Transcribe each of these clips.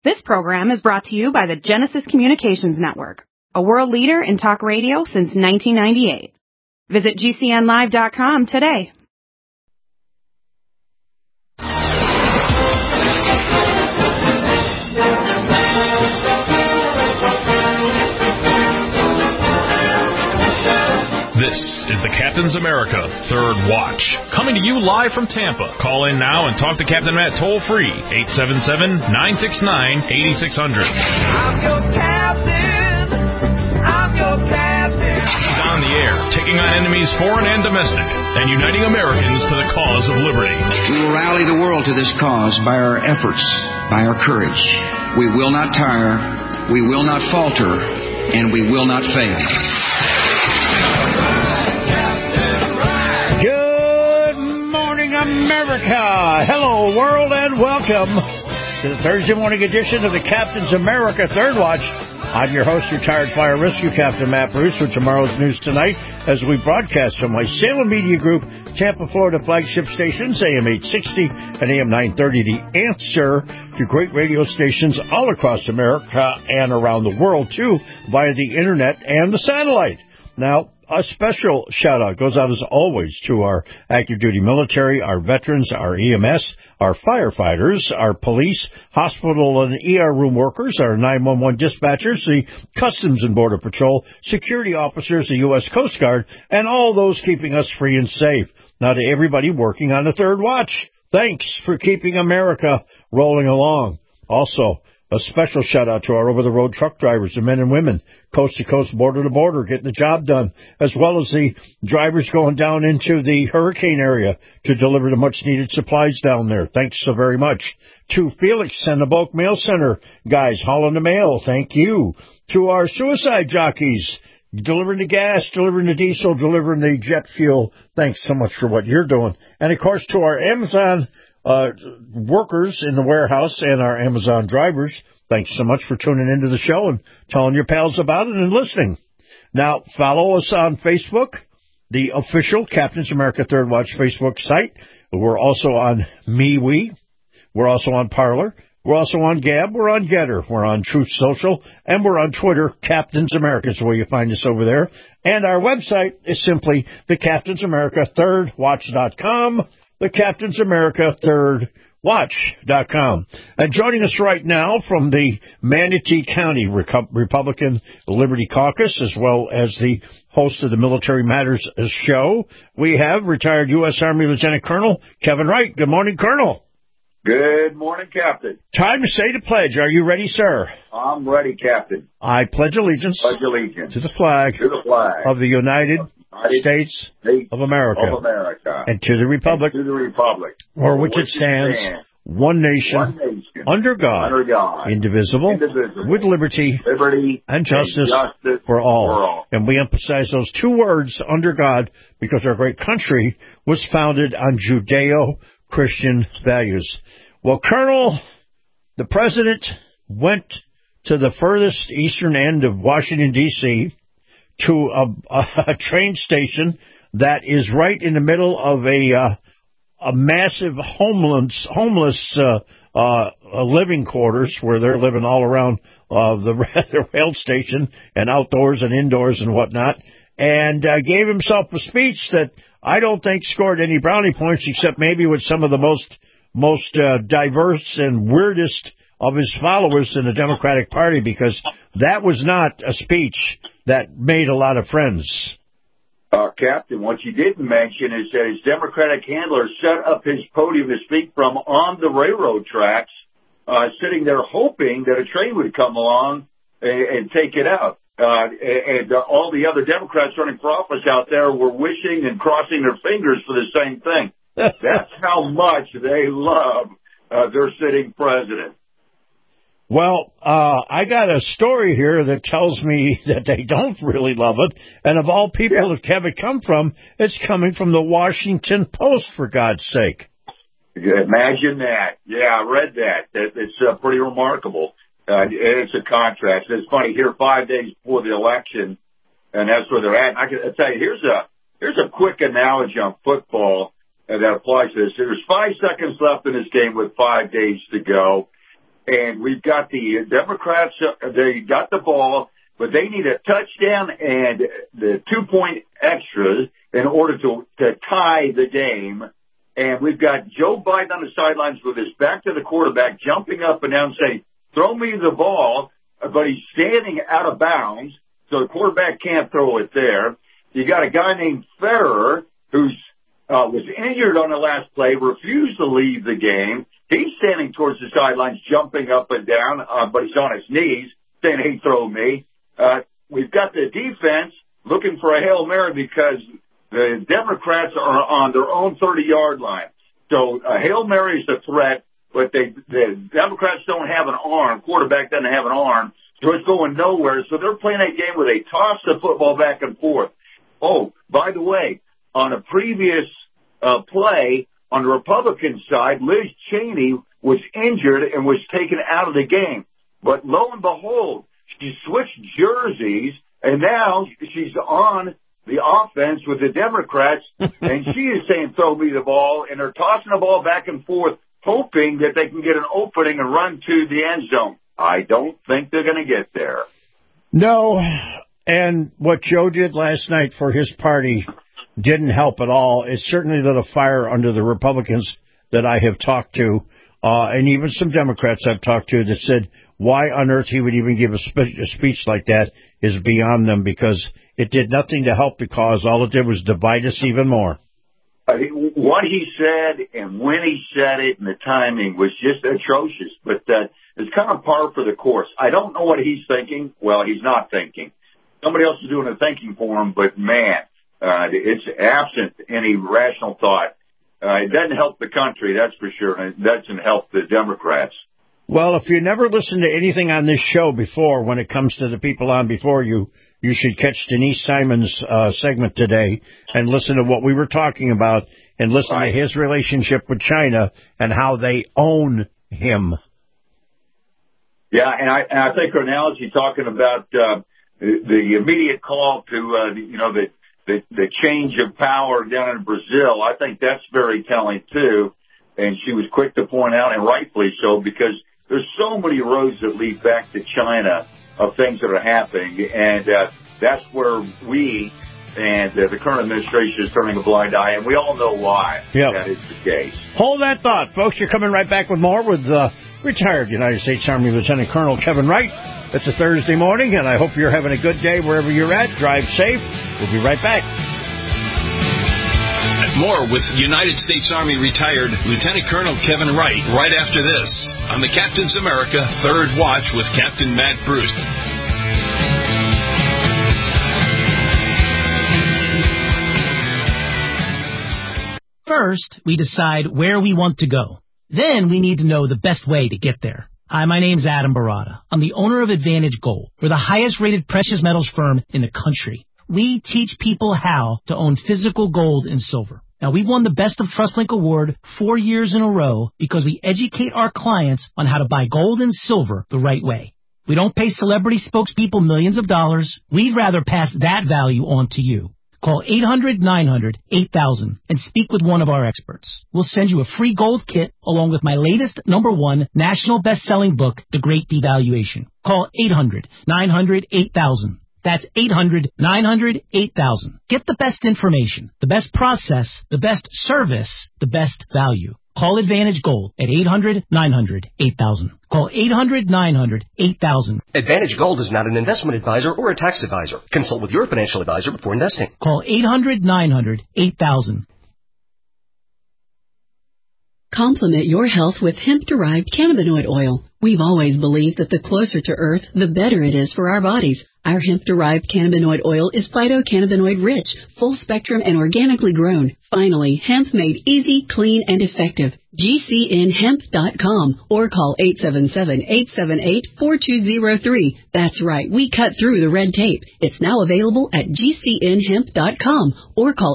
This program is brought to you by the Genesis Communications Network, a world leader in talk radio since 1998. Visit GCNlive.com today. This is the Captain's America Third Watch, coming to you live from Tampa. Call in now and talk to Captain Matt toll-free, 877-969-8600. I'm your captain. I'm your captain. He's on the air, taking on enemies foreign and domestic, and uniting Americans to the cause of liberty. We will rally the world to this cause by our efforts, by our courage. We will not tire, we will not falter, and we will not fail. Good morning, America. Hello, world, and welcome to the Thursday morning edition of the Captain's America Third Watch. I'm your host, retired fire rescue captain Matt Bruce, with tomorrow's news tonight as we broadcast from my Salem Media Group, Tampa, Florida flagship stations, AM 860 and AM 930, the answer to great radio stations all across America and around the world, too, via the internet and the satellite. Now, a special shout-out goes out, as always, to our active-duty military, our veterans, our EMS, our firefighters, our police, hospital and ER room workers, our 911 dispatchers, the Customs and Border Patrol, security officers, the U.S. Coast Guard, and all those keeping us free and safe. Now, to everybody working on the Third Watch, thanks for keeping America rolling along. Also, a special shout-out to our over-the-road truck drivers, the men and women, coast-to-coast, border-to-border, getting the job done, as well as the drivers going down into the hurricane area to deliver the much-needed supplies down there. Thanks so very much. To Felix and the bulk mail center guys hauling the mail, thank you. To our suicide jockeys, delivering the gas, delivering the diesel, delivering the jet fuel, thanks so much for what you're doing. And, of course, to our Amazon workers in the warehouse and our Amazon drivers, thanks so much for tuning into the show and telling your pals about it and listening. Now, follow us on Facebook, the official Captain's America Third Watch Facebook site. We're also on MeWe. We're also on Parler. We're also on Gab. We're on Getter. We're on Truth Social. And we're on Twitter. Captain's America is where you find us over there. And our website is simply the Captain's America ThirdWatch.com. The Captain's America ThirdWatch.com. And joining us right now from the Manatee County Republican Liberty Caucus, as well as the host of the Military Matters show, we have retired U.S. Army Lieutenant Colonel Kevin Wright. Good morning, Colonel. Good morning, Captain. Time to say the pledge. Are you ready, sir? I'm ready, Captain. I pledge allegiance. Pledge allegiance to the flag. To the flag of the United States of America. And to the republic. For which it stands. One nation. Under God. Indivisible. With liberty and justice for all. And we emphasize those two words, under God, because our great country was founded on Judeo-Christian values. Well, Colonel, the president went to the furthest eastern end of Washington, D.C., to a train station that is right in the middle of a massive homeless living quarters, where they're living all around the rail station and outdoors and indoors and whatnot, and gave himself a speech that I don't think scored any brownie points, except maybe with some of the most diverse and weirdest of his followers in the Democratic Party, because that was not a speech that made a lot of friends. Captain, what you didn't mention is that his Democratic handler set up his podium to speak from on the railroad tracks, sitting there hoping that a train would come along and take it out. And all the other Democrats running for office out there were wishing and crossing their fingers for the same thing. That's how much they love their sitting president. Well, I got a story here that tells me that they don't really love it. And of all people that have it come from, it's coming from the Washington Post, for God's sake. Imagine that. Yeah, I read that. It's pretty remarkable. It's a contrast. It's funny, here 5 days before the election, and that's where they're at. I can tell you, here's a quick analogy on football that applies to this. There's 5 seconds left in this game with 5 days to go. and we've got the Democrats, they got the ball, but they need a touchdown and the 2-point extras in order to tie the game. And we've got Joe Biden on the sidelines with his back to the quarterback, jumping up and down saying, throw me the ball, but he's standing out of bounds, so the quarterback can't throw it there. You got a guy named Ferrer who's was injured on the last play, refused to leave the game. He's standing towards the sidelines, jumping up and down, but he's on his knees, saying, hey, throw me. We've got the defense looking for a Hail Mary because the Democrats are on their own 30-yard line. So a Hail Mary is a threat, but the Democrats don't have an arm. Quarterback doesn't have an arm, so it's going nowhere. So they're playing a game where they toss the football back and forth. Oh, by the way, on a previous play on the Republican side, Liz Cheney was injured and was taken out of the game. But lo and behold, she switched jerseys, and now she's on the offense with the Democrats, and she is saying, throw me the ball, and they're tossing the ball back and forth, hoping that they can get an opening and run to the end zone. I don't think they're going to get there. No, and what Joe did last night for his party didn't help at all. It certainly lit a fire under the Republicans that I have talked to, and even some Democrats I've talked to that said why on earth he would even give a speech like that is beyond them, because it did nothing to help the cause. All it did was divide us even more. What he said and when he said it and the timing was just atrocious, but it's kind of par for the course. I don't know what he's thinking. Well, he's not thinking. Somebody else is doing the thinking for him, but man, it's absent any rational thought. It doesn't help the country, that's for sure, and it doesn't help the Democrats. Well, if you never listened to anything on this show before, when it comes to the people on before you, you should catch Denise Simon's segment today and listen to what we were talking about and listen to his relationship with China and how they own him. Yeah, and I think her analogy talking about the immediate call to the change of power down in Brazil, I think that's very telling too. And she was quick to point out, and rightfully so, because there's so many roads that lead back to China of things that are happening, and that's where we and the current administration is turning a blind eye, and we all know why that is the case. Hold that thought, folks. You're coming right back with more with retired United States Army Lieutenant Colonel Kevin Wright. It's a Thursday morning, and I hope you're having a good day wherever you're at. Drive safe. We'll be right back. More with United States Army retired Lieutenant Colonel Kevin Wright right after this on the Captain's America Third Watch with Captain Matt Bruce. First, we decide where we want to go. Then we need to know the best way to get there. Hi, my name's Adam Barada. I'm the owner of Advantage Gold. We're the highest-rated precious metals firm in the country. We teach people how to own physical gold and silver. Now, we've won the Best of TrustLink Award 4 years in a row because we educate our clients on how to buy gold and silver the right way. We don't pay celebrity spokespeople millions of dollars. We'd rather pass that value on to you. Call 800-900-8000 and speak with one of our experts. We'll send you a free gold kit along with my latest #1 national best-selling book, The Great Devaluation. Call 800-900-8000. That's 800-900-8000. Get the best information, the best process, the best service, the best value. Call Advantage Gold at 800-900-8000. Call 800-900-8000. Advantage Gold is not an investment advisor or a tax advisor. Consult with your financial advisor before investing. Call 800-900-8000. Complement your health with hemp-derived cannabinoid oil. We've always believed that the closer to Earth, the better it is for our bodies. Our hemp-derived cannabinoid oil is phytocannabinoid-rich, full-spectrum, and organically grown. Finally, hemp made easy, clean, and effective. GCNhemp.com or call 877-878-4203. That's right, we cut through the red tape. It's now available at GCNhemp.com or call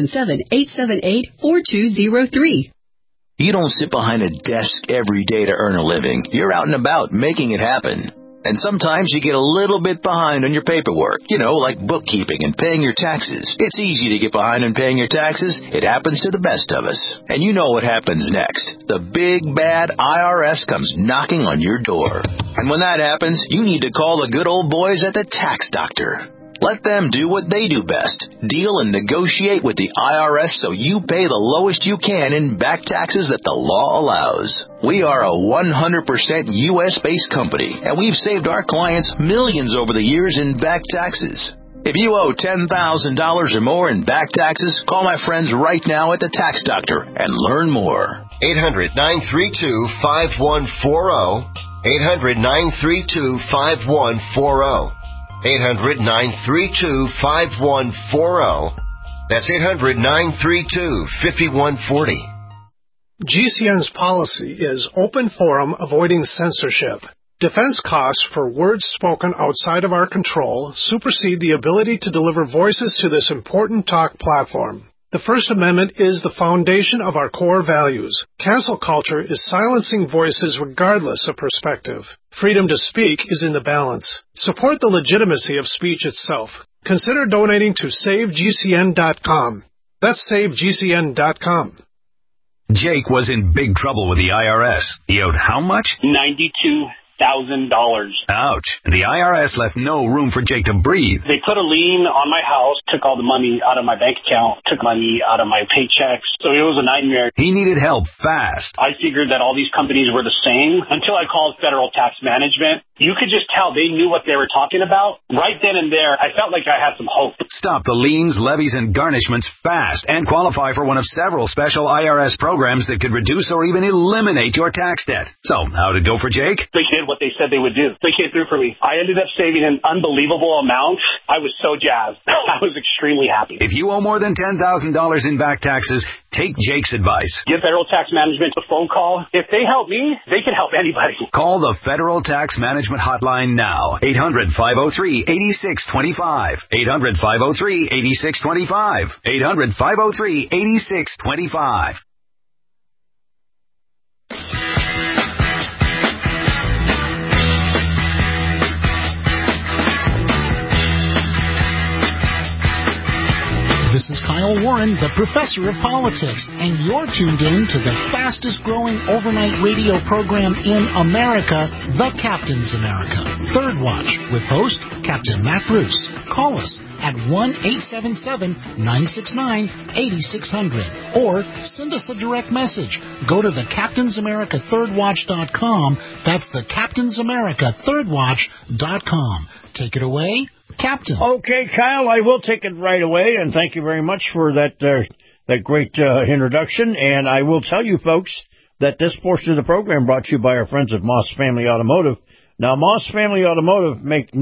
877-878-4203. You don't sit behind a desk every day to earn a living. You're out and about making it happen. And sometimes you get a little bit behind on your paperwork, like bookkeeping and paying your taxes. It's easy to get behind on paying your taxes. It happens to the best of us. And you know what happens next. The big, bad IRS comes knocking on your door. And when that happens, you need to call the good old boys at the Tax Doctor. Let them do what they do best. Deal and negotiate with the IRS so you pay the lowest you can in back taxes that the law allows. We are a 100% U.S.-based company, and we've saved our clients millions over the years in back taxes. If you owe $10,000 or more in back taxes, call my friends right now at the Tax Doctor and learn more. 800-932-5140. 800-932-5140. 800-932-5140. That's 800-932-5140. GCN's policy is open forum, avoiding censorship. Defense costs for words spoken outside of our control supersede the ability to deliver voices to this important talk platform. The First Amendment is the foundation of our core values. Cancel culture is silencing voices regardless of perspective. Freedom to speak is in the balance. Support the legitimacy of speech itself. Consider donating to SaveGCN.com. That's SaveGCN.com. Jake was in big trouble with the IRS. He owed how much? $92,000. Ouch. And the IRS left no room for Jake to breathe. They put a lien on my house, took all the money out of my bank account, took money out of my paychecks. So it was a nightmare. He needed help fast. I figured that all these companies were the same until I called Federal Tax Management. You could just tell they knew what they were talking about. Right then and there, I felt like I had some hope. Stop the liens, levies, and garnishments fast and qualify for one of several special IRS programs that could reduce or even eliminate your tax debt. So, how'd it go for Jake? They did what they said they would do. They came through for me. I ended up saving an unbelievable amount. I was so jazzed. I was extremely happy. If you owe more than $10,000 in back taxes, take Jake's advice. Give Federal Tax Management a phone call. If they help me, they can help anybody. Call the Federal Tax Management Hotline now. 800-503-8625. 800-503-8625. 800-503-8625. This is Kyle Warren, the professor of politics, and you're tuned in to the fastest-growing overnight radio program in America, The Captain's America. Third Watch, with host Captain Matt Bruce. Call us at 1-877-969-8600 or send us a direct message. Go to thecaptainsamericathirdwatch.com. That's thecaptainsamericathirdwatch.com. Take it away, Captain. Okay, Kyle, I will take it right away, and thank you very much for that great introduction. And I will tell you, folks, that this portion of the program brought to you by our friends at Moss Family Automotive. Now, Moss Family Automotive, make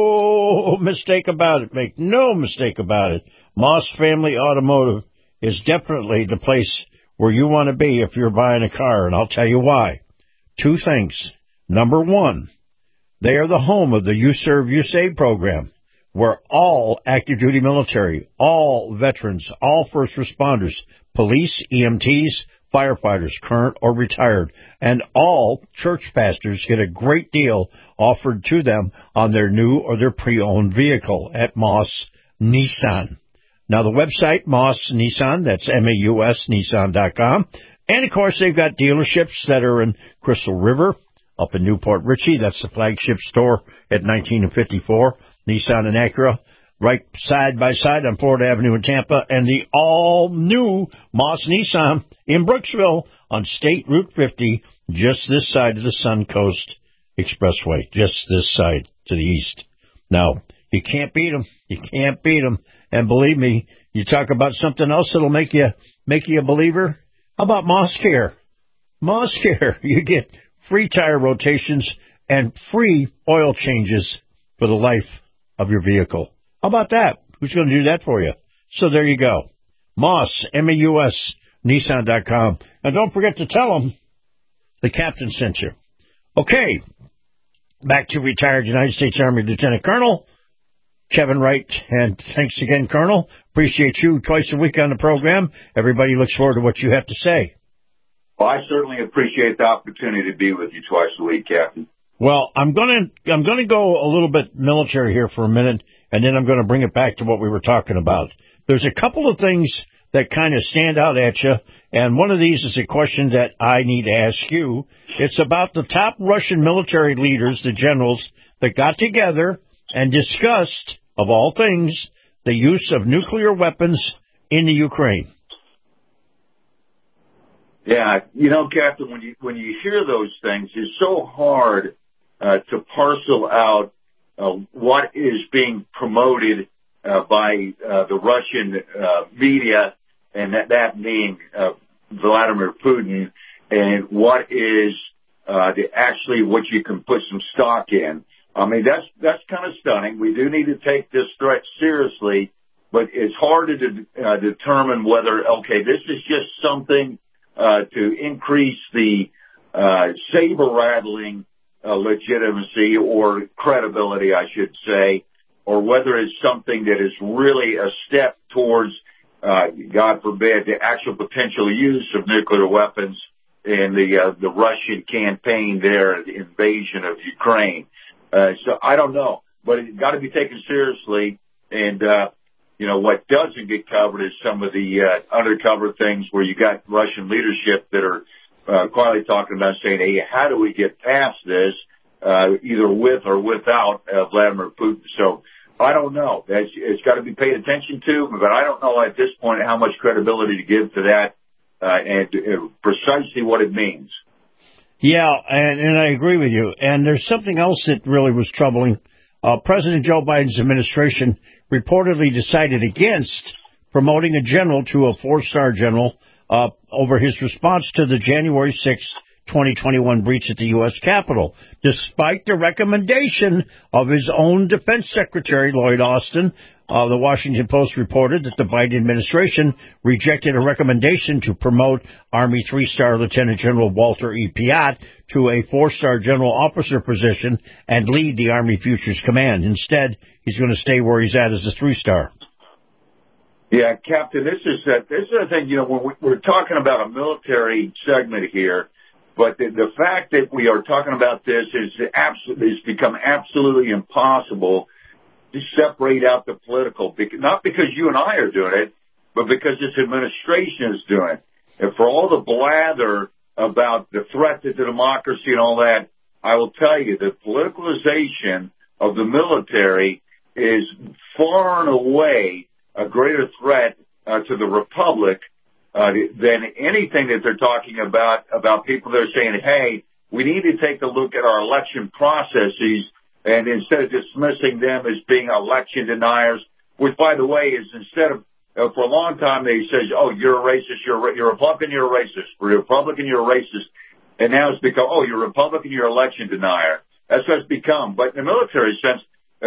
no mistake about it. Make no mistake about it. Moss Family Automotive is definitely the place where you want to be if you're buying a car, and I'll tell you why. Two things. Number one, they are the home of the You Serve, You Save program, where all active duty military, all veterans, all first responders, police, EMTs, firefighters, current or retired, and all church pastors get a great deal offered to them on their new or their pre-owned vehicle at Moss Nissan. Now, the website, Moss Nissan, that's MAUS Nissan.com. And, of course, they've got dealerships that are in Crystal River, up in Newport Richey. That's the flagship store at 19 and 54, Nissan and Acura, right side by side on Florida Avenue in Tampa, and the all-new Moss Nissan in Brooksville on State Route 50, just this side of the Suncoast Expressway, just this side to the east. Now, you can't beat them. You can't beat them. And believe me, you talk about something else that'll make you a believer. How about Moss Care? Moss Care, you get free tire rotations and free oil changes for the life of your vehicle. How about that? Who's going to do that for you? So there you go. Moss, MAUS, Nissan.com. And don't forget to tell them the captain sent you. Okay, back to retired United States Army Lieutenant Colonel Kevin Wright. And thanks again, Colonel. Appreciate you twice a week on the program. Everybody looks forward to what you have to say. Well, I certainly appreciate the opportunity to be with you twice a week, Captain. Well, I'm going to go a little bit military here for a minute, and then I'm going to bring it back to what we were talking about. There's a couple of things that kind of stand out at you, and one of these is a question that I need to ask you. It's about the top Russian military leaders, the generals, that got together and discussed, of all things, the use of nuclear weapons in the Ukraine. Yeah, Captain, when you hear those things, it's so hard to parcel out what is being promoted by the Russian media, and that being Vladimir Putin, and what is actually what you can put some stock in. I mean, that's kind of stunning. We do need to take this threat seriously, but it's hard to determine whether, okay, this is just something to increase the saber-rattling legitimacy or credibility, I should say, or whether it's something that is really a step towards, God forbid, the actual potential use of nuclear weapons in the Russian campaign there, the invasion of Ukraine. So I don't know, but it's got to be taken seriously. And, what doesn't get covered is some of the undercover things where you got Russian leadership that are quietly talking about saying, hey, how do we get past this, either with or without Vladimir Putin? So I don't know. It's got to be paid attention to, but I don't know at this point how much credibility to give to that and precisely what it means. Yeah, and I agree with you. And there's something else that really was troubling. President Joe Biden's administration reportedly decided against promoting a general to a 4-star general over his response to the January 6th, 2021 breach at the U.S. Capitol, despite the recommendation of his own Defense Secretary, Lloyd Austin. The Washington Post reported that the Biden administration rejected a recommendation to promote Army 3-star Lieutenant General Walter E. Piatt to a 4-star general officer position and lead the Army Futures Command. Instead, he's going to stay where he's at as a 3-star. Yeah, Captain, this is the thing, when we're talking about a military segment here, but the fact that we are talking about this is become absolutely impossible to separate out the political, not because you and I are doing it, but because this administration is doing it. And for all the blather about the threat to democracy and all that, I will tell you the politicalization of the military is far and away a greater threat to the republic than anything that they're talking about people that are saying, hey, we need to take a look at our election processes, and instead of dismissing them as being election deniers, which, by the way, is instead of, for a long time, they said, oh, you're a racist, you're a Republican, you're a racist, you're a Republican, you're a racist. And now it's become, oh, you're a Republican, you're an election denier. That's what it's become. But in the military sense,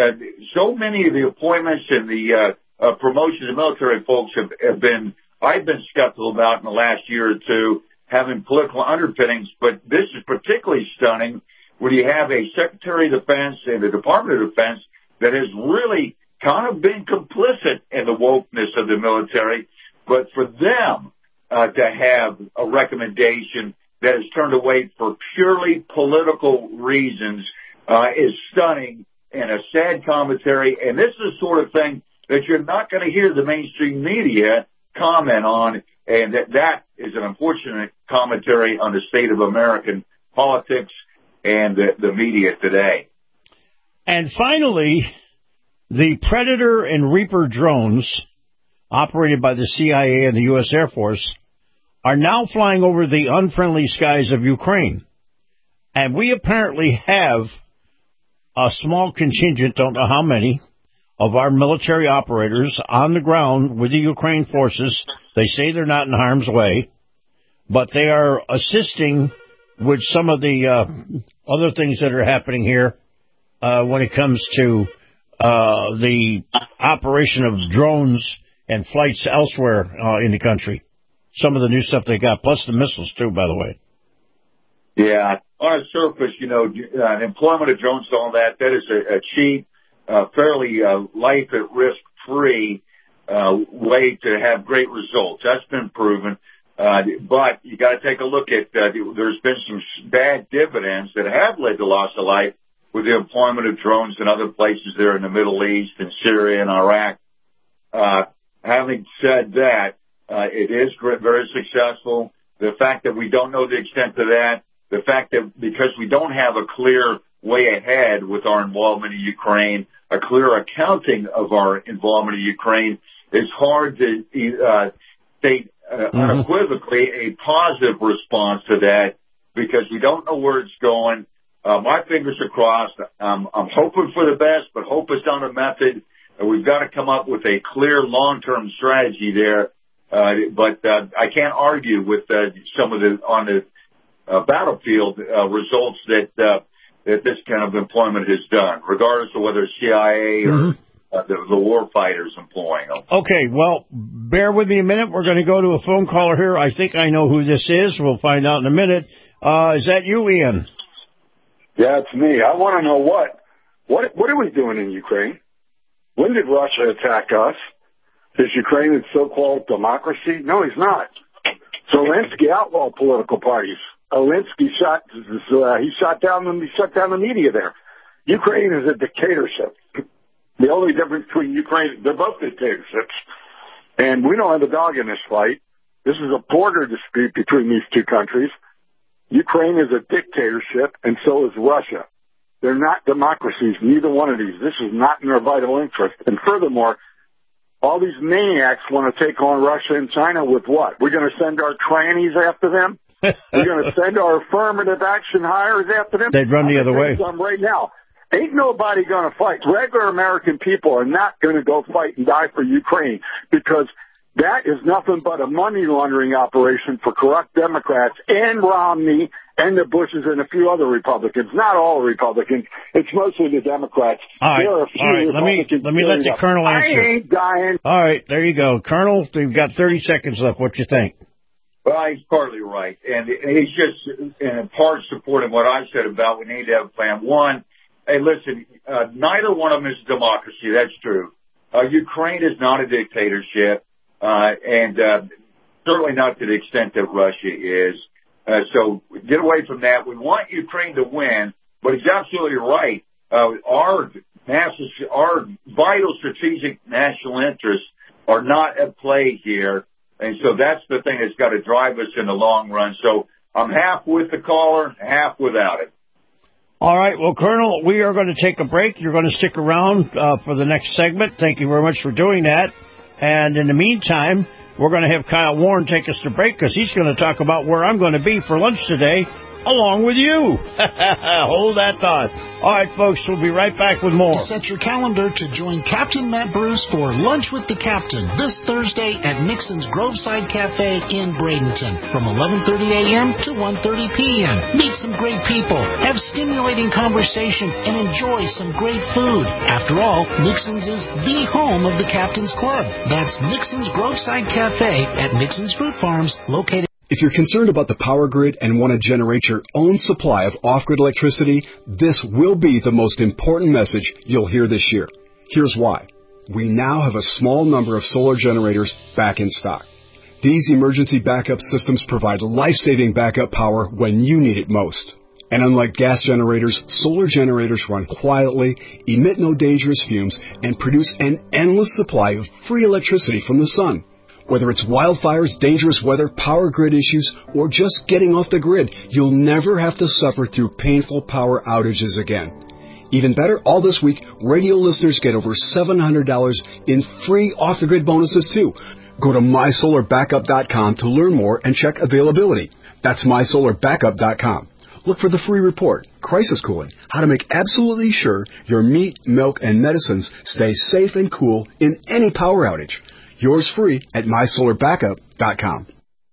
so many of the appointments and the promotions of military folks have been, I've been skeptical about in the last year or two, having political underpinnings. But this is particularly stunning when you have a Secretary of Defense and a Department of Defense that has really kind of been complicit in the wokeness of the military. But for them to have a recommendation that is turned away for purely political reasons is stunning and a sad commentary. And this is the sort of thing that you're not going to hear the mainstream media comment on, and that is an unfortunate commentary on the state of American politics and the media today. And finally, the Predator and Reaper drones operated by the CIA and the U.S. Air Force are now flying over the unfriendly skies of Ukraine. And we apparently have a small contingent, don't know how many, of our military operators on the ground with the Ukraine forces. They say they're not in harm's way, but they are assisting with some of the other things that are happening here when it comes to the operation of drones and flights elsewhere in the country. Some of the new stuff they got, plus the missiles, too, by the way. Yeah. On the surface, employment of drones and all that is a cheap, fairly life-at-risk-free way to have great results. That's been proven. But you got to take a look at, there's been some bad dividends that have led to loss of life with the employment of drones in other places there in the Middle East and Syria and Iraq. Having said that, it is very successful. The fact that we don't know the extent of that, the fact that because we don't have a clear way ahead with our involvement in Ukraine, a clear accounting of our involvement in Ukraine, it's hard to state unequivocally a positive response to that because we don't know where it's going. My fingers are crossed. I'm hoping for the best, but hope is not a method. We've got to come up with a clear long-term strategy there. But I can't argue with some of the on the battlefield results that this kind of employment has done, regardless of whether it's CIA or the war fighters employing them. Okay, well, bear with me a minute. We're going to go to a phone caller here. I think I know who this is. We'll find out in a minute. Is that you, Ian? Yeah, it's me. I want to know what are we doing in Ukraine? When did Russia attack us? Is Ukraine a so-called democracy? No, he's not. Zelensky outlawed political parties. Zelensky shut down the media there. Ukraine is a dictatorship. The only difference between Ukraine, they're both dictatorships. And we don't have a dog in this fight. This is a border dispute between these two countries. Ukraine is a dictatorship, and so is Russia. They're not democracies, neither one of these. This is not in their vital interest. And furthermore, all these maniacs want to take on Russia and China with what? We're going to send our trannies after them? We're going to send our affirmative action hires after them? They'd run the other way. Right now, ain't nobody going to fight. Regular American people are not going to go fight and die for Ukraine because that is nothing but a money laundering operation for corrupt Democrats and Romney and the Bushes and a few other Republicans. Not all Republicans. It's mostly the Democrats. All right, there are a few Republicans. Let me let the Colonel answer. I ain't dying. All right, there you go. Colonel, you've got 30 seconds left. What you think? Well, he's partly right. And he's just in part supporting what I said about we need to have a plan. One, hey, listen, neither one of them is a democracy. That's true. Ukraine is not a dictatorship. And certainly not to the extent that Russia is. So get away from that. We want Ukraine to win, but he's absolutely right. Our vital strategic national interests are not at play here. And so that's the thing that's got to drive us in the long run. So I'm half with the caller, half without it. All right. Well, Colonel, we are going to take a break. You're going to stick around for the next segment. Thank you very much for doing that. And in the meantime, we're going to have Kyle Warren take us to break because he's going to talk about where I'm going to be for lunch today, along with you. Hold that thought. All right, folks, we'll be right back with more. Set your calendar to join Captain Matt Bruce for Lunch with the Captain this Thursday at Nixon's Groveside Cafe in Bradenton from 11:30 a.m. to 1:30 p.m. Meet some great people, have stimulating conversation, and enjoy some great food. After all, Nixon's is the home of the Captain's Club. That's Nixon's Groveside Cafe at Nixon's Fruit Farms, located. If you're concerned about the power grid and want to generate your own supply of off-grid electricity, this will be the most important message you'll hear this year. Here's why. We now have a small number of solar generators back in stock. These emergency backup systems provide life-saving backup power when you need it most. And unlike gas generators, solar generators run quietly, emit no dangerous fumes, and produce an endless supply of free electricity from the sun. Whether it's wildfires, dangerous weather, power grid issues, or just getting off the grid, you'll never have to suffer through painful power outages again. Even better, all this week, radio listeners get over $700 in free off-the-grid bonuses, too. Go to mysolarbackup.com to learn more and check availability. That's mysolarbackup.com. Look for the free report, Crisis Cooling, how to make absolutely sure your meat, milk, and medicines stay safe and cool in any power outage. Yours free at mysolarbackup.com.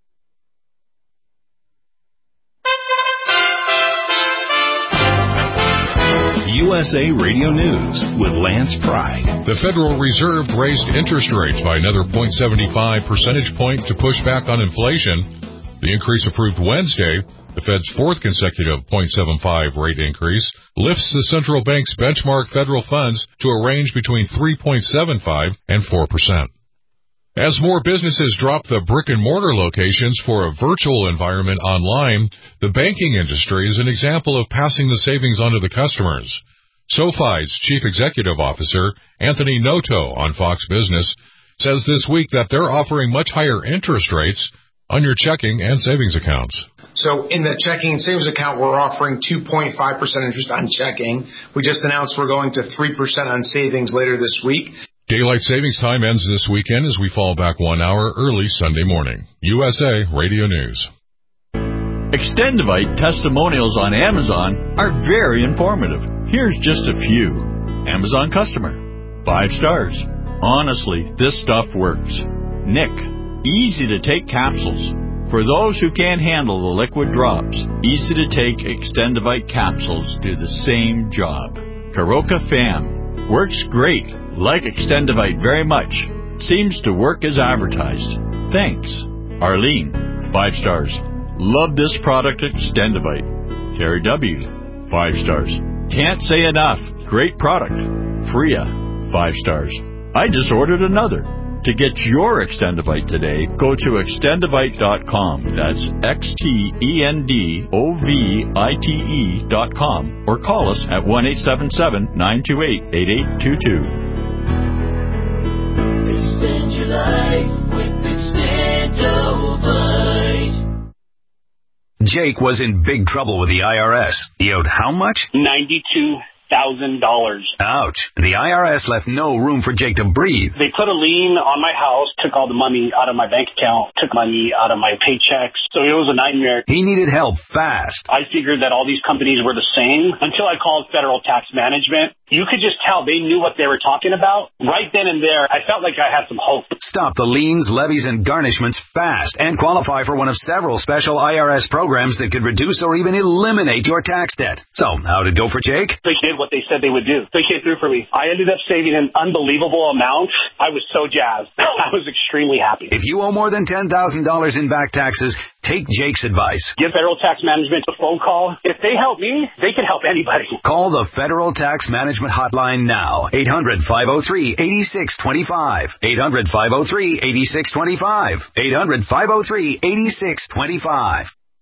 USA Radio News with Lance Pride. The Federal Reserve raised interest rates by another 0.75 percentage point to push back on inflation. The increase approved Wednesday, the Fed's fourth consecutive 0.75 rate increase, lifts the central bank's benchmark federal funds to a range between 3.75 and 4%. As more businesses drop the brick-and-mortar locations for a virtual environment online, the banking industry is an example of passing the savings on to the customers. SoFi's Chief Executive Officer, Anthony Noto, on Fox Business, says this week that they're offering much higher interest rates on your checking and savings accounts. So in the checking and savings account, we're offering 2.5% interest on checking. We just announced we're going to 3% on savings later this week. Daylight savings time ends this weekend as we fall back 1 hour early Sunday morning. USA Radio News. Extendivite testimonials on Amazon are very informative. Here's just a few. Amazon customer. 5 stars. Honestly, this stuff works. Nick. Easy to take capsules. For those who can't handle the liquid drops, easy to take Extendivite capsules do the same job. Karoka Fam. Works great. Like Extendivite very much. Seems to work as advertised. Thanks. Arlene. 5 stars. Love this product, Extendivite. Terry W. 5 stars. Can't say enough. Great product. Freya. 5 stars. I just ordered another. To get your Extendivite today, go to Extendivite.com. That's XTENDOVITE.com or call us at 1-877-928-8822. Extend your life with Extendovite. Jake was in big trouble with the IRS. He owed how much? $92,000. Ouch. The IRS left no room for Jake to breathe. They put a lien on my house, took all the money out of my bank account, took money out of my paychecks. So it was a nightmare. He needed help fast. I figured that all these companies were the same until I called Federal Tax Management. You could just tell they knew what they were talking about. Right then and there, I felt like I had some hope. Stop the liens, levies, and garnishments fast and qualify for one of several special IRS programs that could reduce or even eliminate your tax debt. So, how'd it go for Jake? They did what they said they would do. They came through for me. I ended up saving an unbelievable amount. I was so jazzed. I was extremely happy. If you owe more than $10,000 in back taxes, take Jake's advice. Give Federal Tax Management a phone call. If they help me, they can help anybody. Call the Federal Tax Management Hotline now. 800-503-8625. 800-503-8625. 800-503-8625.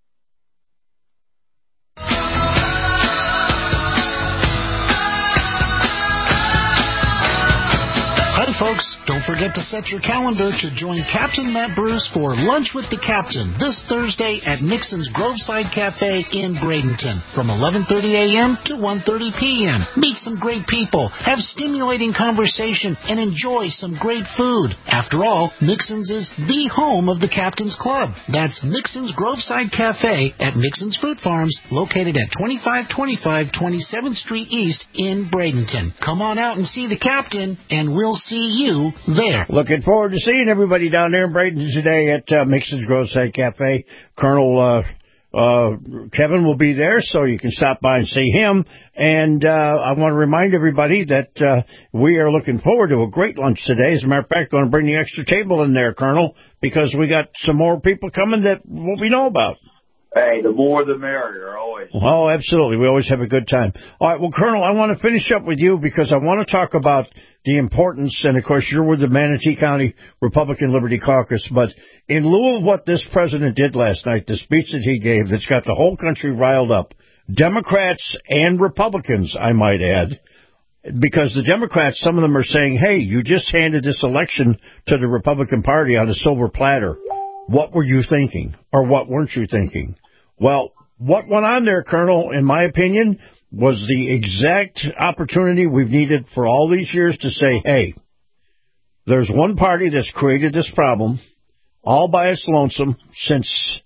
Hi, folks. Don't forget to set your calendar to join Captain Matt Bruce for Lunch with the Captain this Thursday at Nixon's Groveside Cafe in Bradenton from 11:30 a.m. to 1:30 p.m. Meet some great people, have stimulating conversation, and enjoy some great food. After all, Nixon's is the home of the Captain's Club. That's Nixon's Groveside Cafe at Nixon's Fruit Farms, located at 2525 27th Street East in Bradenton. Come on out and see the Captain, and we'll see you there. Looking forward to seeing everybody down there in Bradenton today at Nixon's Groveside Cafe. Colonel Kevin will be there, so you can stop by and see him. And I want to remind everybody that we are looking forward to a great lunch today. As a matter of fact, going to bring the extra table in there, Colonel, because we got some more people coming that what we know about. Hey, the more the merrier, always. Oh, absolutely. We always have a good time. All right, well, Colonel, I want to finish up with you because I want to talk about the importance, and, of course, you're with the Manatee County Republican Liberty Caucus, but in lieu of what this president did last night, the speech that he gave that's got the whole country riled up, Democrats and Republicans, I might add, because the Democrats, some of them are saying, hey, you just handed this election to the Republican Party on a silver platter. What were you thinking, or what weren't you thinking? Well, what went on there, Colonel, in my opinion, was the exact opportunity we've needed for all these years to say, hey, there's one party that's created this problem all by its lonesome since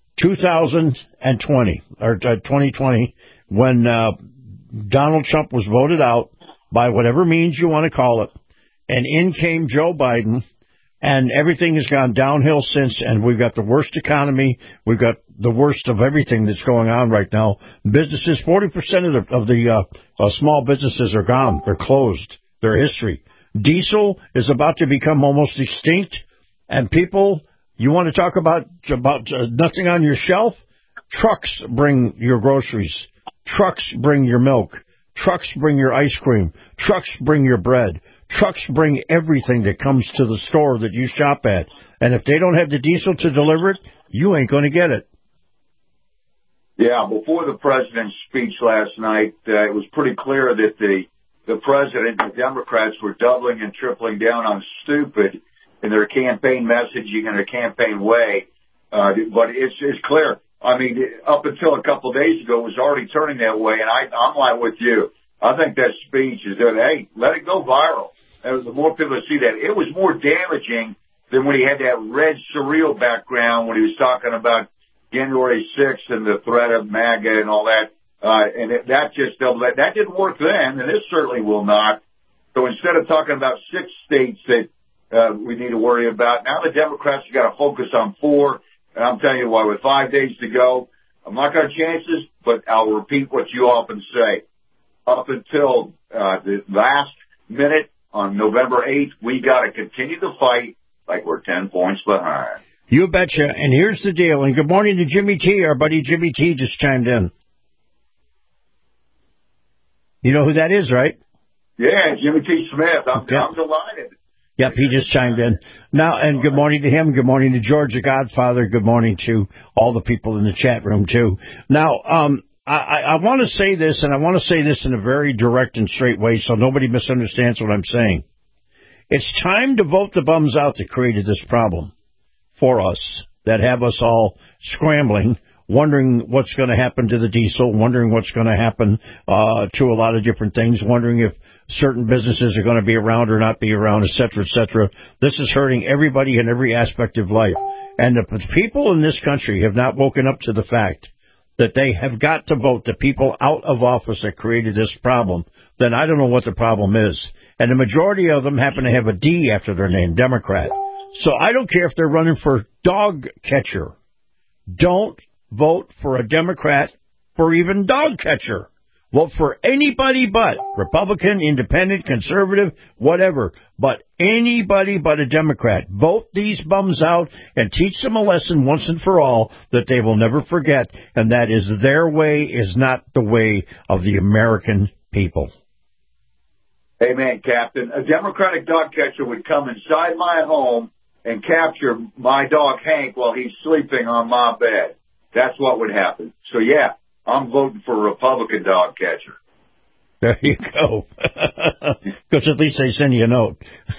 2020, or 2020, when Donald Trump was voted out by whatever means you want to call it, and in came Joe Biden. And everything has gone downhill since, and we've got the worst economy. We've got the worst of everything that's going on right now. Businesses, 40% of the small businesses are gone. They're closed. They're history. Diesel is about to become almost extinct. And people, you want to talk about nothing on your shelf? Trucks bring your groceries. Trucks bring your milk. Trucks bring your ice cream. Trucks bring your bread. Trucks bring everything that comes to the store that you shop at. And if they don't have the diesel to deliver it, you ain't going to get it. Yeah, before the president's speech last night, it was pretty clear that the president and the Democrats were doubling and tripling down on stupid in their campaign messaging and their campaign way. But it's clear. I mean, up until a couple of days ago, it was already turning that way. And I'm like with you. I think that speech is that, hey, let it go viral. And the more people see that, it was more damaging than when he had that red surreal background when he was talking about January 6th and the threat of MAGA and all that. That just doubled that. That didn't work then, and it certainly will not. So instead of talking about 6 states that we need to worry about, now the Democrats have got to focus on 4. And I'm telling you why, with 5 days to go, I'm not going to chances, but I'll repeat what you often say. Up until the last minute on November 8th, we got to continue to fight like we're 10 points behind. You betcha. And here's the deal. And good morning to Jimmy T. Our buddy Jimmy T just chimed in. You know who that is, right? Yeah, Jimmy T. Smith. I'm delighted. Yep, he just chimed in. Now, and good morning to him. Good morning to George the Godfather. Good morning to all the people in the chat room, too. Now, I want to say this, and I want to say this in a very direct and straight way so nobody misunderstands what I'm saying. It's time to vote the bums out that created this problem for us, that have us all scrambling, wondering what's going to happen to the diesel, wondering what's going to happen to a lot of different things, wondering if certain businesses are going to be around or not be around, et cetera, et cetera. This is hurting everybody in every aspect of life. And the people in this country have not woken up to the fact that they have got to vote the people out of office that created this problem. Then I don't know what the problem is. And the majority of them happen to have a D after their name, Democrat. So I don't care if they're running for dog catcher. Don't vote for a Democrat for even dog catcher. Vote for anybody but Republican, Independent, Conservative, whatever. But anybody but a Democrat. Vote these bums out and teach them a lesson once and for all that they will never forget, and that is their way is not the way of the American people. Amen, Captain. A Democratic dog catcher would come inside my home and capture my dog Hank while he's sleeping on my bed. That's what would happen. So, yeah, I'm voting for a Republican dog catcher. There you go. Because at least they send you a note.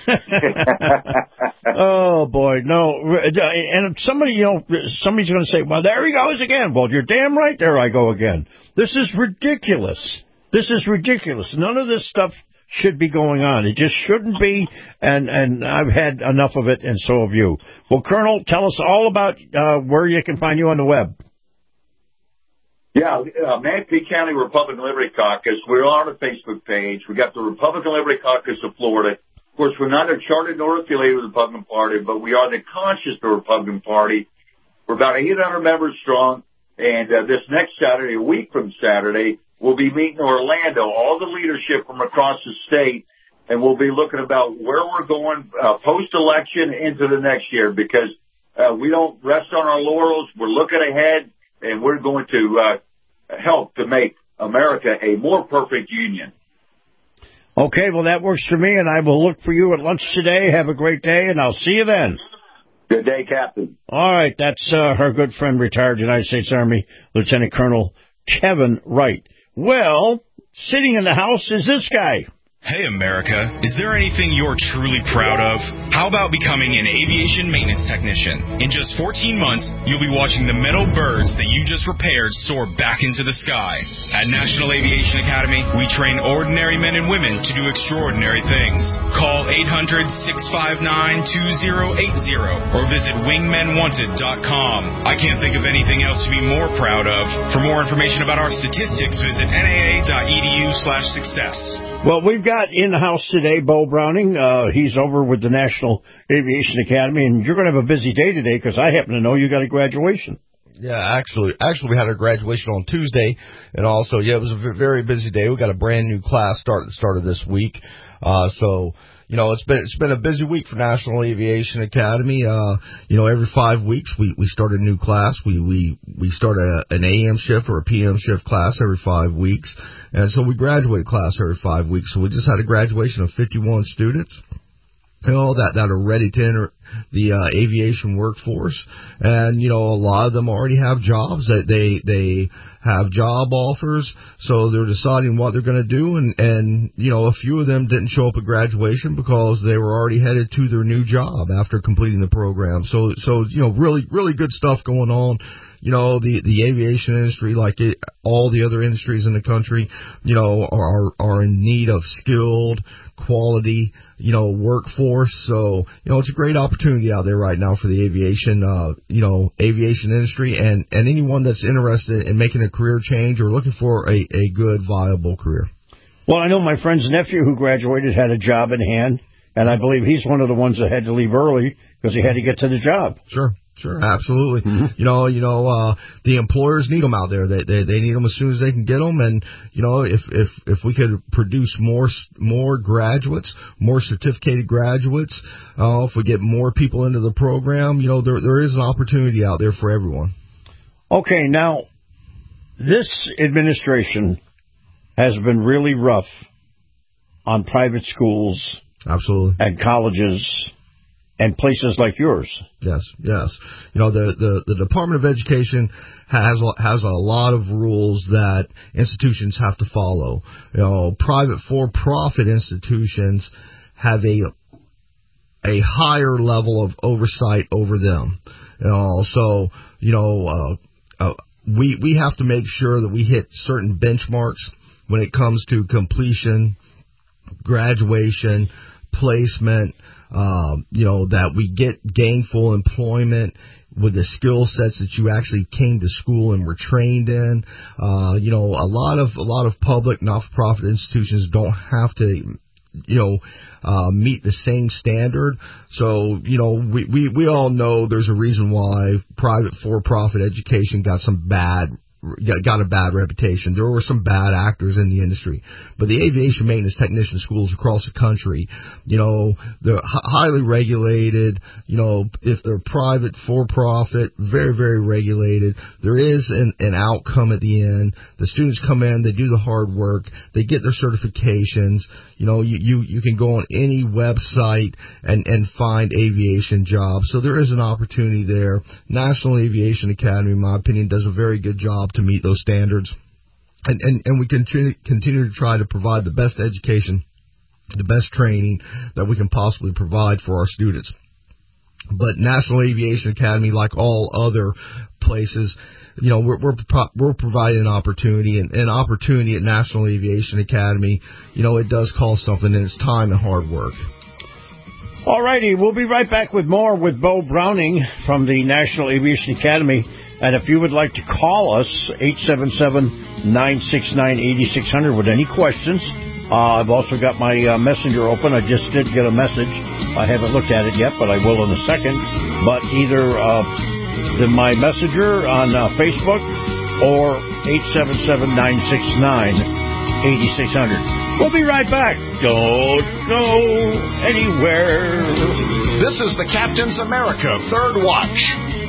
Oh, boy, no. And somebody's going to say, well, there he goes again. Well, you're damn right, there I go again. This is ridiculous. This is ridiculous. None of this stuff should be going on. It just shouldn't be, and I've had enough of it, and so have you. Well, Colonel, tell us all about where you can find you on the web. Yeah, Manatee County Republican Liberty Caucus. We're on the Facebook page. We got the Republican Liberty Caucus of Florida. Of course, we're neither chartered nor affiliated with the Republican Party, but we are the conscious of the Republican Party. We're about 800 members strong, and this next Saturday, a week from Saturday, we'll be meeting in Orlando, all the leadership from across the state, and we'll be looking about where we're going post-election into the next year, because we don't rest on our laurels. We're looking ahead, and we're going to help to make America a more perfect union. Okay, well, that works for me, and I will look for you at lunch today. Have a great day, and I'll see you then. Good day, Captain. All right, that's our good friend, retired United States Army Lieutenant Colonel Kevin Wright. Well, sitting in the house is this guy. Hey, America, is there anything you're truly proud of? How about becoming an aviation maintenance technician? In just 14 months, you'll be watching the metal birds that you just repaired soar back into the sky. At National Aviation Academy, we train ordinary men and women to do extraordinary things. Call 800-659-2080 or visit wingmenwanted.com. I can't think of anything else to be more proud of. For more information about our statistics, visit naa.edu/success. Well, we've got in the house today Bo Browning. He's over with the National Aviation Academy, and you're going to have a busy day today because I happen to know you got a graduation. Yeah, actually, we had our graduation on Tuesday, and also, it was a very busy day. We got a brand new class at the start of this week. So, it's been a busy week for National Aviation Academy. Every 5 weeks we start a new class. We start an AM shift or a PM shift class every 5 weeks, and so we graduate class every 5 weeks. So we just had a graduation of 51 students. That are ready to enter the aviation workforce, and a lot of them already have jobs. They have job offers, so they're deciding what they're going to do. And a few of them didn't show up at graduation because they were already headed to their new job after completing the program. So really good stuff going on. The aviation industry, like all the other industries in the country, are in need of skilled, quality, workforce. So, it's a great opportunity out there right now for the aviation industry and anyone that's interested in making a career change or looking for a good, viable career. Well, I know my friend's nephew who graduated had a job in hand, and I believe he's one of the ones that had to leave early because he had to get to the job. Sure, absolutely. Mm-hmm. The employers need them out there. They need them as soon as they can get them. And if we could produce more graduates, more certificated graduates, if we get more people into the program, there is an opportunity out there for everyone. Okay, now this administration has been really rough on private schools, absolutely, and colleges. And places like yours. Yes. The Department of Education has a lot of rules that institutions have to follow. Private for-profit institutions have a higher level of oversight over them. We have to make sure that we hit certain benchmarks when it comes to completion, graduation, placement, that we get gainful employment with the skill sets that you actually came to school and were trained in. A lot of public not-for-profit institutions don't have to, meet the same standard. So, we all know there's a reason why private for-profit education got a bad reputation. There were some bad actors in the industry. But the aviation maintenance technician schools across the country, they're highly regulated. If they're private, for-profit, very, very regulated. There is an outcome at the end. The students come in, they do the hard work, they get their certifications. You can go on any website and find aviation jobs. So there is an opportunity there. National Aviation Academy, in my opinion, does a very good job to meet those standards. And we continue to try to provide the best education, the best training that we can possibly provide for our students. But National Aviation Academy, like all other places, we're providing an opportunity, and an opportunity at National Aviation Academy, it does cost something, and it's time and hard work. All righty, we'll be right back with more with Bo Browning from the National Aviation Academy. And if you would like to call us, 877-969-8600 with any questions. I've also got my messenger open. I just did get a message. I haven't looked at it yet, but I will in a second. But either my messenger on Facebook or 877-969-8600. We'll be right back. Don't go anywhere. This is the Captain's America Third Watch.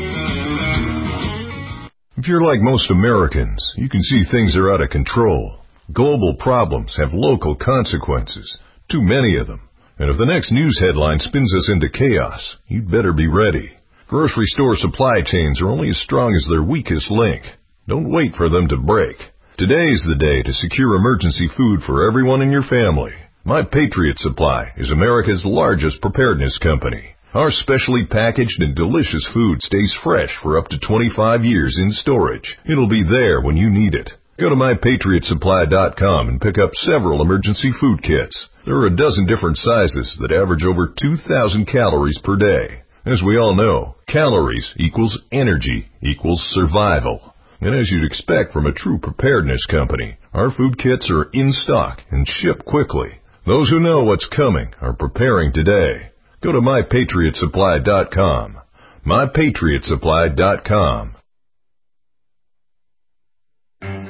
If you're like most Americans, you can see things are out of control. Global problems have local consequences, too many of them. And if the next news headline spins us into chaos, you'd better be ready. Grocery store supply chains are only as strong as their weakest link. Don't wait for them to break. Today's the day to secure emergency food for everyone in your family. My Patriot Supply is America's largest preparedness company. Our specially packaged and delicious food stays fresh for up to 25 years in storage. It'll be there when you need it. Go to MyPatriotSupply.com and pick up several emergency food kits. There are a dozen different sizes that average over 2,000 calories per day. As we all know, calories equals energy equals survival. And as you'd expect from a true preparedness company, our food kits are in stock and ship quickly. Those who know what's coming are preparing today. Go to MyPatriotSupply.com. MyPatriotSupply.com.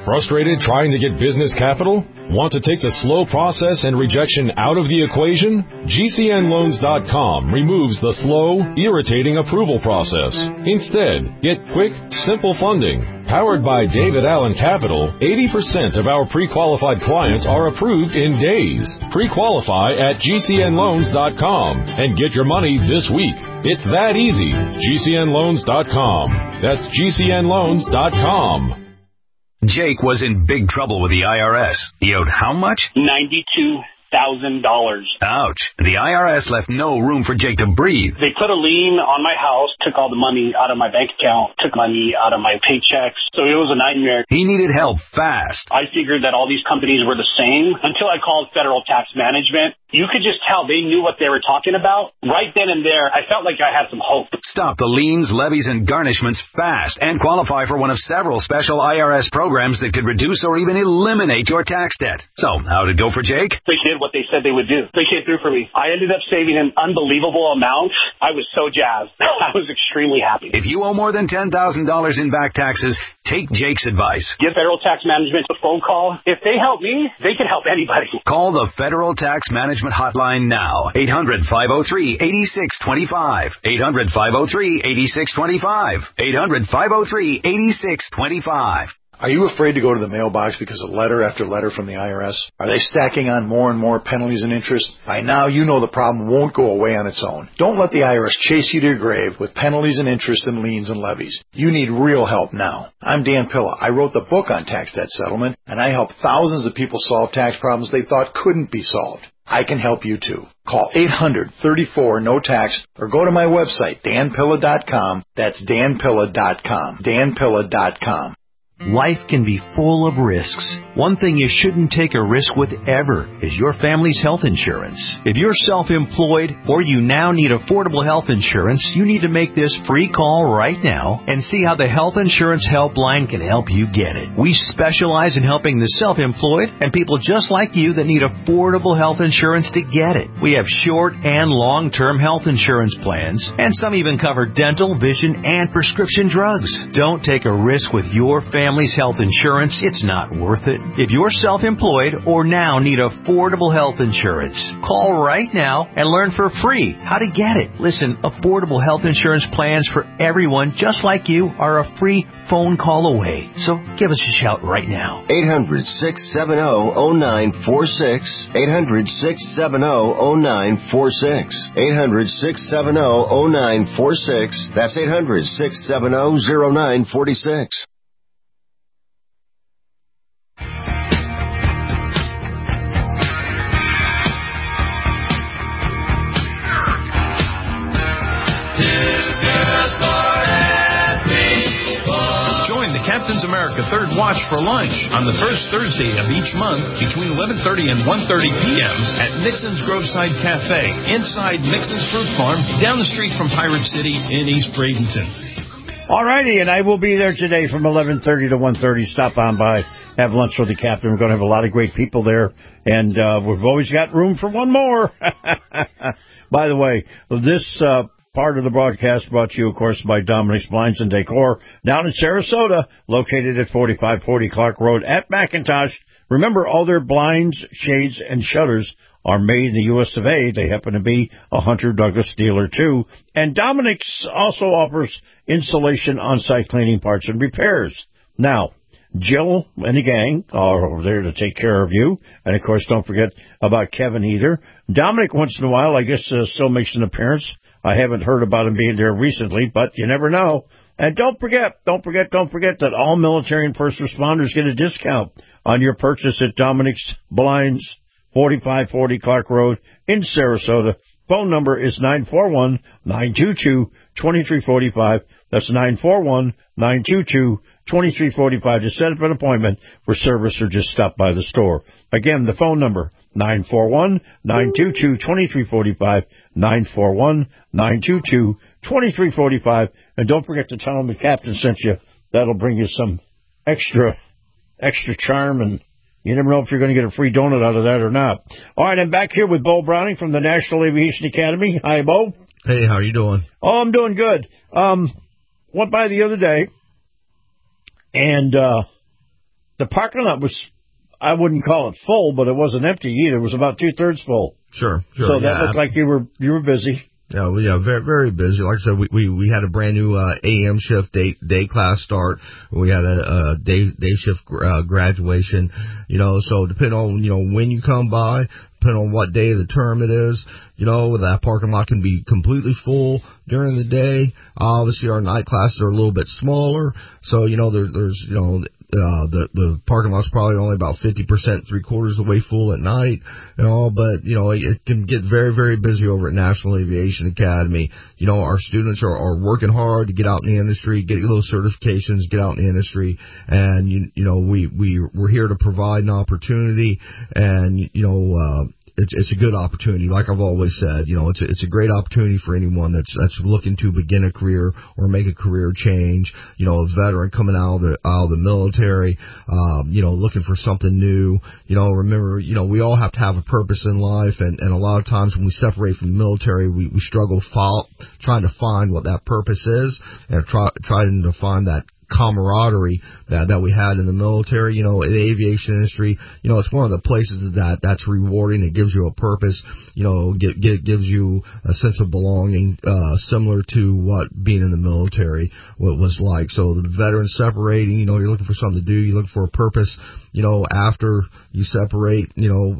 Frustrated trying to get business capital? Want to take the slow process and rejection out of the equation? GCNLoans.com removes the slow, irritating approval process. Instead, get quick, simple funding. Powered by David Allen Capital, 80% of our pre-qualified clients are approved in days. Pre-qualify at GCNLoans.com and get your money this week. It's that easy. GCNLoans.com. That's GCNLoans.com. Jake was in big trouble with the IRS. He owed how much? $92,000. Ouch. The IRS left no room for Jake to breathe. They put a lien on my house, took all the money out of my bank account, took money out of my paychecks. So it was a nightmare. He needed help fast. I figured that all these companies were the same until I called Federal Tax Management. You could just tell they knew what they were talking about. Right then and there, I felt like I had some hope. Stop the liens, levies, and garnishments fast and qualify for one of several special IRS programs that could reduce or even eliminate your tax debt. So, how'd it go for Jake? They did what they said they would do. They came through for me. I ended up saving an unbelievable amount. I was so jazzed. I was extremely happy. If you owe more than $10,000 in back taxes, take Jake's advice. Give Federal Tax Management a phone call. If they help me, they can help anybody. Call the Federal Tax Management hotline now. 800-503-8625. 800-503-8625. 800-503-8625. Are you afraid to go to the mailbox because of letter after letter from the IRS? Are they stacking on more and more penalties and interest? By now, you know the problem won't go away on its own. Don't let the IRS chase you to your grave with penalties and interest and liens and levies. You need real help now. I'm Dan Pilla. I wrote the book on tax debt settlement, and I help thousands of people solve tax problems they thought couldn't be solved. I can help you too. Call 800-34-NO-TAX or go to my website, danpilla.com. That's danpilla.com. danpilla.com. Life can be full of risks. One thing you shouldn't take a risk with ever is your family's health insurance. If you're self-employed or you now need affordable health insurance, you need to make this free call right now and see how the Health Insurance Helpline can help you get it. We specialize in helping the self-employed and people just like you that need affordable health insurance to get it. We have short and long-term health insurance plans, and some even cover dental, vision, and prescription drugs. Don't take a risk with your family's health insurance. It's not worth it. If you're self-employed or now need affordable health insurance, call right now and learn for free how to get it. Listen, affordable health insurance plans for everyone just like you are a free phone call away. So give us a shout right now. 800-670-0946. 800-670-0946. 800-670-0946. That's 800-670-0946. Captain's America Third Watch for lunch on the first Thursday of each month between 11:30 and 1:30 p.m. at Nixon's Groveside Cafe inside Nixon's Fruit Farm down the street from Pirate City in East Bradenton. All righty, and I will be there today from 11:30 to 1:30. Stop on by, have lunch with the captain. We're going to have a lot of great people there, and we've always got room for one more. By the way, this part of the broadcast brought to you, of course, by Dominic's Blinds and Decor down in Sarasota, located at 4540 Clark Road at McIntosh. Remember, all their blinds, shades, and shutters are made in the U.S. of A. They happen to be a Hunter Douglas dealer, too. And Dominic's also offers insulation, on-site cleaning, parts, and repairs. Now, Jill and the gang are over there to take care of you. And, of course, don't forget about Kevin either. Dominic, once in a while, I guess, still makes an appearance. I haven't heard about him being there recently, but you never know. And don't forget that all military and first responders get a discount on your purchase at Dominic's Blinds, 4540 Clark Road in Sarasota. Phone number is 941-922-2345. That's 941-922-2345 to set up an appointment for service or just stop by the store. Again, the phone number, 941-922-2345, 941-922-2345. And don't forget to tell them the captain sent you. That'll bring you some extra charm, and you never know if you're going to get a free donut out of that or not. All right, I'm back here with Bo Browning from the National Aviation Academy. Hi, Bo. Hey, how are you doing? Oh, I'm doing good. Went by the other day, and the parking lot was, I wouldn't call it full, but it wasn't empty either. It was about 2/3 full. Sure. So that looked like you were busy. Yeah, very, very busy. Like I said, we had a brand new AM shift day class start. We had a day shift graduation. So depending on when you come by, depending on what day of the term it is, that parking lot can be completely full during the day. Obviously, our night classes are a little bit smaller, so there's the parking lot's probably only about 50%, 3/4 of the way full at night, but it can get very, very busy over at National Aviation Academy. Our students are working hard to get out in the industry, get those certifications, get out in the industry, and we're here to provide an opportunity, and it's a good opportunity. Like I've always said, it's a great opportunity for anyone that's looking to begin a career or make a career change. A veteran coming out of the military, looking for something new. Remember, we all have to have a purpose in life, and a lot of times when we separate from the military, we struggle trying to find what that purpose is, and trying to find that camaraderie that we had in the military. In the aviation industry, it's one of the places that's rewarding. It gives you a purpose, gives you a sense of belonging, similar to what being in the military was like. So the veterans separating, you're looking for something to do, you're looking for a purpose, after you separate,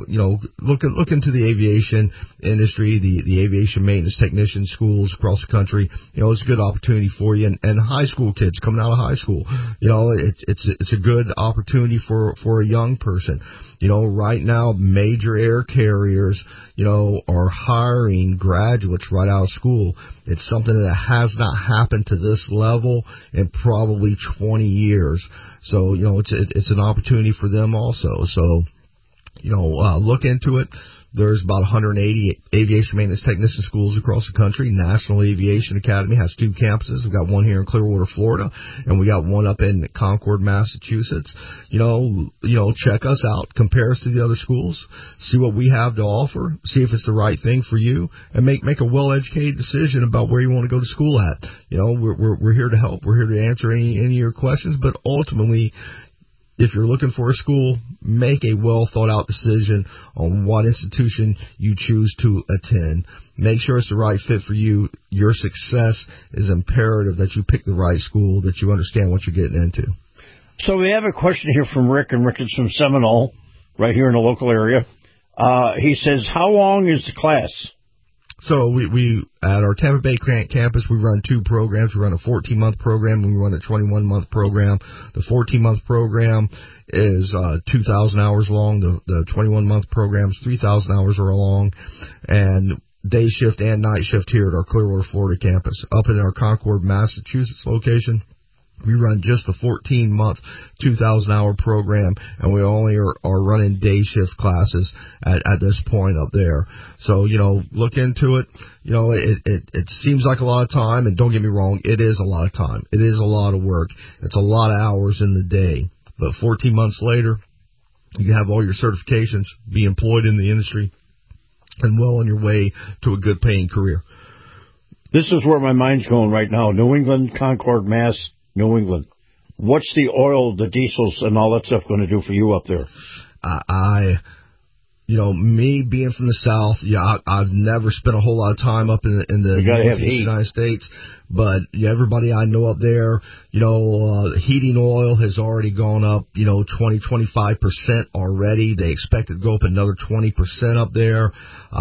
look into the aviation industry, the aviation maintenance technician schools across the country. It's a good opportunity for you, and high school kids coming out of high school, it's a good opportunity for a young person. Right now, major air carriers, are hiring graduates right out of school. It's something that has not happened to this level in probably 20 years. So, it's an opportunity for them also. So, look into it. There's about 180 aviation maintenance technician schools across the country. National Aviation Academy has 2 campuses. We've got one here in Clearwater, Florida, and we got one up in Concord, Massachusetts. Check us out, compare us to the other schools, see what we have to offer, see if it's the right thing for you, and make a well-educated decision about where you want to go to school at. We're here to help. We're here to answer any of your questions, but ultimately, if you're looking for a school, make a well-thought-out decision on what institution you choose to attend. Make sure it's the right fit for you. Your success is imperative that you pick the right school, that you understand what you're getting into. So we have a question here from Rick, and Rick is from Seminole, right here in the local area. He says, how long is the class? So we at our Tampa Bay campus, we run 2 programs. We run a 14-month program and we run a 21-month program. The 14-month program is 2,000 hours long. The 21-month program is 3,000 hours or long. And day shift and night shift here at our Clearwater, Florida campus. Up in our Concord, Massachusetts location, we run just the 14-month, 2,000-hour program, and we only are running day shift classes at this point up there. So, look into it. It seems like a lot of time, and don't get me wrong, it is a lot of time. It is a lot of work. It's a lot of hours in the day. But 14 months later, you have all your certifications, be employed in the industry, and well on your way to a good paying career. This is where my mind's going right now. New England, Concord, Mass., New England. What's the oil, the diesels, and all that stuff going to do for you up there? Me being from the South, I've never spent a whole lot of time up in the United States, but everybody I know up there, heating oil has already gone up, 20-25% already. They expect it to go up another 20% up there.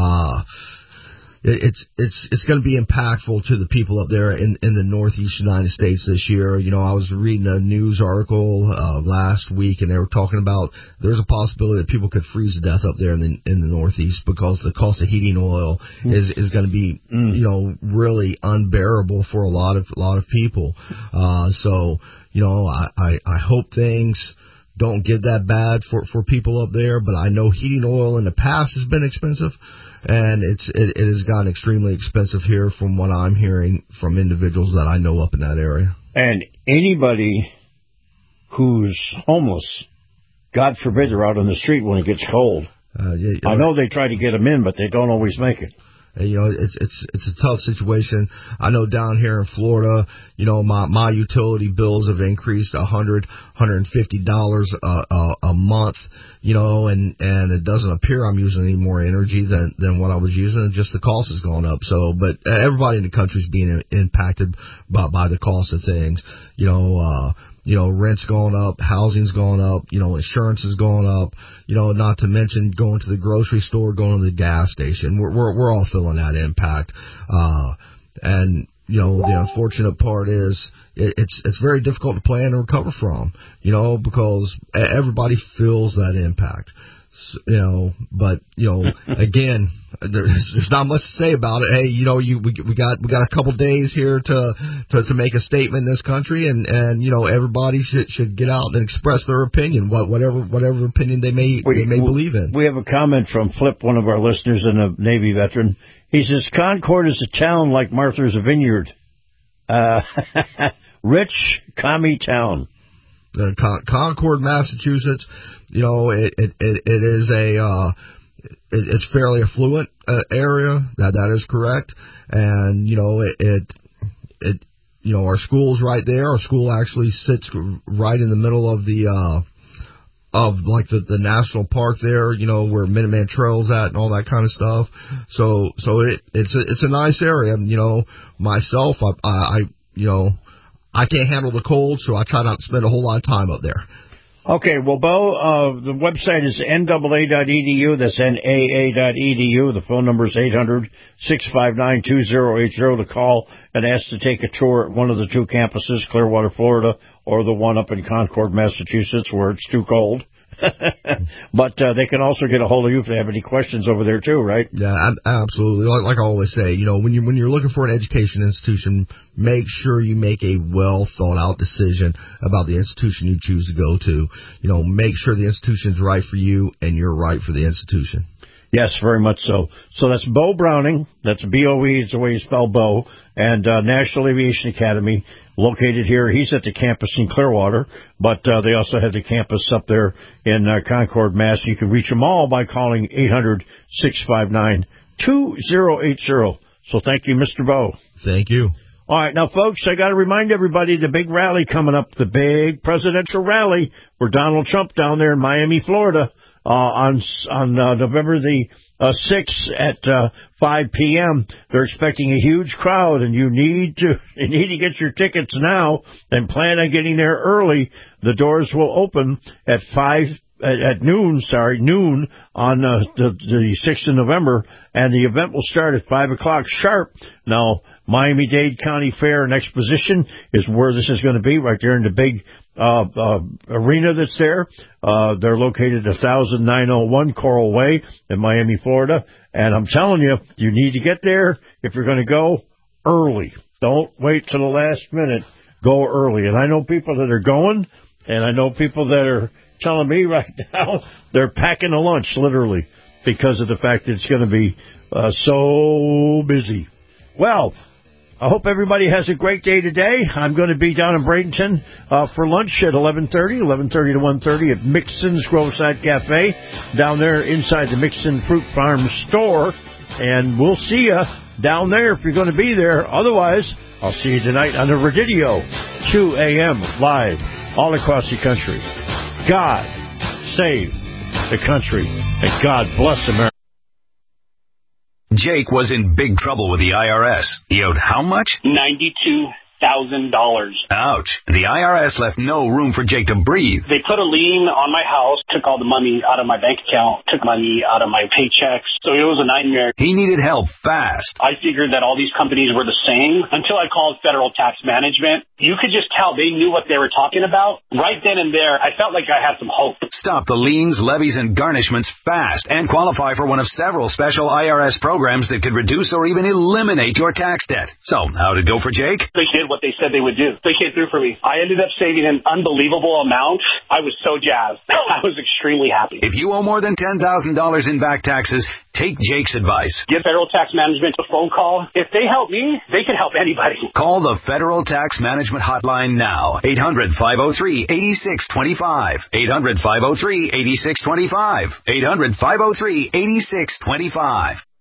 It's going to be impactful to the people up there in the Northeast United States this year. I was reading a news article last week, and they were talking about there's a possibility that people could freeze to death up there in the Northeast because the cost of heating oil is going to be really unbearable for a lot of people. So I hope things don't get that bad for people up there, but I know heating oil in the past has been expensive, and it has gotten extremely expensive here from what I'm hearing from individuals that I know up in that area. And anybody who's homeless, God forbid they're out on the street when it gets cold. I know they try to get them in, but they don't always make it. And, it's a tough situation. I know down here in Florida, my utility bills have increased $150 a month, and it doesn't appear I'm using any more energy than what I was using. Just the cost has gone up. So, but everybody in the country is being impacted by the cost of things. Rent's going up, housing's going up, insurance is going up, not to mention going to the grocery store, going to the gas station. We're all feeling that impact. And the unfortunate part is it's very difficult to plan and recover from, because everybody feels that impact. But again, there's not much to say about it. Hey, we got a couple days here to make a statement in this country, and everybody should get out and express their opinion, whatever opinion they may believe in. We have a comment from Flip, one of our listeners and a Navy veteran. He says Concord is a town like Martha's Vineyard, rich commie town. Concord, Massachusetts. It is it's fairly affluent area. That is correct. And our school's right there. Our school actually sits right in the middle of the national park there, where Minuteman Trail's at and all that kind of stuff. So it's a nice area. Myself, I can't handle the cold, so I try not to spend a whole lot of time up there. Okay, well, Bo, the website is NAA.edu. That's NAA.edu. The phone number is 800-659-2080 to call and ask to take a tour at one of the two campuses, Clearwater, Florida, or the one up in Concord, Massachusetts, where it's too cold. But they can also get a hold of you if they have any questions over there too, right? Yeah, absolutely. Like I always say, when you're looking for an education institution, make sure you make a well thought out decision about the institution you choose to go to. Make sure the institution's right for you and you're right for the institution. Yes, very much so. So that's Bo Browning. That's B-O-E. It's the way you spell Bo. And National Aviation Academy, located here. He's at the campus in Clearwater, but they also have the campus up there in Concord, Mass. You can reach them all by calling 800-659-2080. So thank you, Mr. Bo. Thank you. All right, now, folks, I got to remind everybody the big rally coming up, the big presidential rally for Donald Trump down there in Miami, Florida, on November the 6th at 5 p.m. They're expecting a huge crowd, and you need to get your tickets now and plan on getting there early. The doors will open at noon on the 6th of November, and the event will start at 5 o'clock sharp. Now, Miami-Dade County Fair and Exposition is where this is going to be, right there in the big arena that's there. They're located at 1901 Coral Way in Miami, Florida. And I'm telling you, you need to get there if you're going to go early. Don't wait till the last minute. Go early. And I know people that are going, and I know people that are telling me right now they're packing a lunch, literally, because of the fact that it's going to be so busy. Well, I hope everybody has a great day today. I'm going to be down in Bradenton for lunch at 11:30 to 1:30 at Mixon's Groveside Cafe, down there inside the Mixon Fruit Farm store. And we'll see you down there if you're going to be there. Otherwise, I'll see you tonight on the Radidio, 2 a.m. live all across the country. God save the country, and God bless America. Jake was in big trouble with the IRS. He owed how much? $92,000. Ouch. The IRS left no room for Jake to breathe. They put a lien on my house, took all the money out of my bank account, took money out of my paychecks. So it was a nightmare. He needed help fast. I figured that all these companies were the same until I called Federal Tax Management. You could just tell they knew what they were talking about. Right then and there, I felt like I had some hope. Stop the liens, levies, and garnishments fast and qualify for one of several special IRS programs that could reduce or even eliminate your tax debt. So, how'd it go for Jake? They did what they said they would do. They came through for me. I ended up saving an unbelievable amount. I was so jazzed. I was extremely happy. If you owe more than $10,000 in back taxes, take Jake's advice. Give Federal Tax Management a phone call. If they help me, they can help anybody. Call the Federal Tax Management Hotline now. 800-503-8625. 800-503-8625. 800-503-8625.